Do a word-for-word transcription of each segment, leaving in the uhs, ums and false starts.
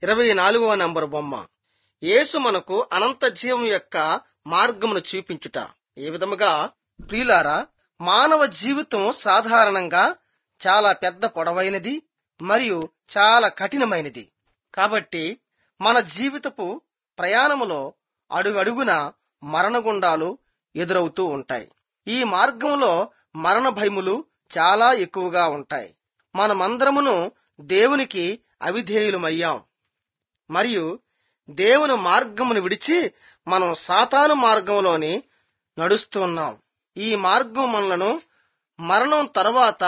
ఇరవై నాలుగవ నంబర్ బొమ్మ. యేసు మనకు అనంత జీవం యొక్క మార్గమును చూపించుట. ఏ విధముగా? ప్రియులారా, మానవ జీవితం సాధారణంగా చాలా పెద్ద పొడవైనది మరియు చాలా కఠినమైనది. కాబట్టి మన జీవితపు ప్రయాణములో అడుగడుగున మరణగుండాలు ఎదురవుతూ ఉంటాయి. ఈ మార్గంలో మరణ భయములు చాలా ఎక్కువగా ఉంటాయి. మనమందరమును దేవునికి అవిధేయులమయ్యాం మరియు దేవుని మార్గమును విడిచి మనం సాతాను మార్గంలోని నడుస్తున్నాం. ఈ మార్గం మనలను మరణం తర్వాత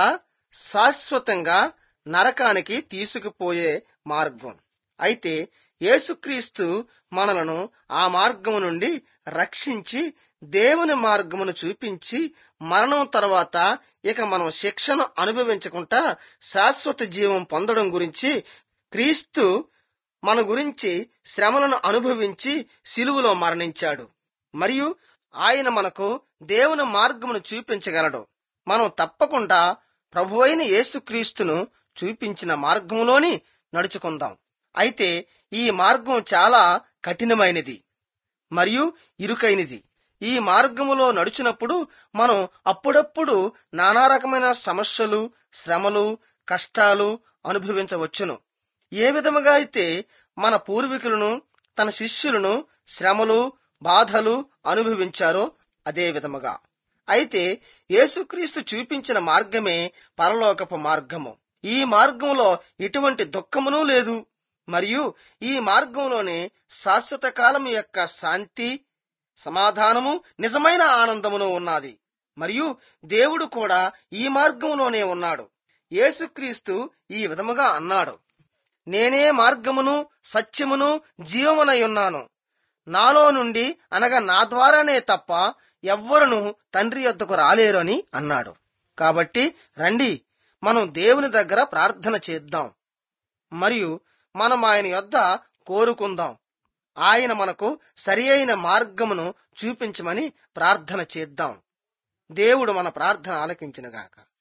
శాశ్వతంగా నరకానికి తీసుకుపోయే మార్గం. అయితే యేసుక్రీస్తు మనలను ఆ మార్గము నుండి రక్షించి దేవుని మార్గమును చూపించి మరణం తర్వాత ఇక మనం శిక్షను అనుభవించకుండా శాశ్వత జీవం పొందడం గురించి క్రీస్తు మన గురించి శ్రమలను అనుభవించి సిలువలో మరణించాడు మరియు ఆయన మనకు దేవుని మార్గమును చూపించగలడు. మనం తప్పకుండా ప్రభువైన యేసుక్రీస్తును చూపించిన మార్గంలోని నడుచుకుందాం. అయితే ఈ మార్గం చాలా కఠినమైనది మరియు ఇరుకైనది. ఈ మార్గములో నడుచునప్పుడు మనం అప్పుడప్పుడు నానా రకమైన సమస్యలు, శ్రమలు, కష్టాలు అనుభవించవచ్చును. ఏ విధముగా అయితే మన పూర్వీకులను, తన శిష్యులను శ్రమలు, బాధలు అనుభవించారో అదే విధముగా. అయితే యేసుక్రీస్తు చూపించిన మార్గమే పరలోకపు మార్గము. ఈ మార్గంలో ఎటువంటి దుఃఖమునూ లేదు మరియు ఈ మార్గంలోనే శాశ్వత కాలం యొక్క శాంతి, సమాధానము, నిజమైన ఆనందమును ఉన్నది. మరియు దేవుడు కూడా ఈ మార్గంలోనే ఉన్నాడు. యేసుక్రీస్తు ఈ విధముగా అన్నాడు, నేనే మార్గమును, సత్యమును, జీవమునై ఉన్నాను. నాలో నుండి అనగా నా ద్వారానే తప్ప ఎవ్వరును తండ్రి యొద్దకు రాలేరు అని అన్నాడు. కాబట్టి రండి, మనం దేవుని దగ్గర ప్రార్థన చేద్దాం మరియు మనం ఆయన యొద్ద కోరుకుందాం. ఆయన మనకు సరి అయిన మార్గమును చూపించమని ప్రార్థన చేద్దాం. దేవుడు మన ప్రార్థన ఆలకించునుగాక.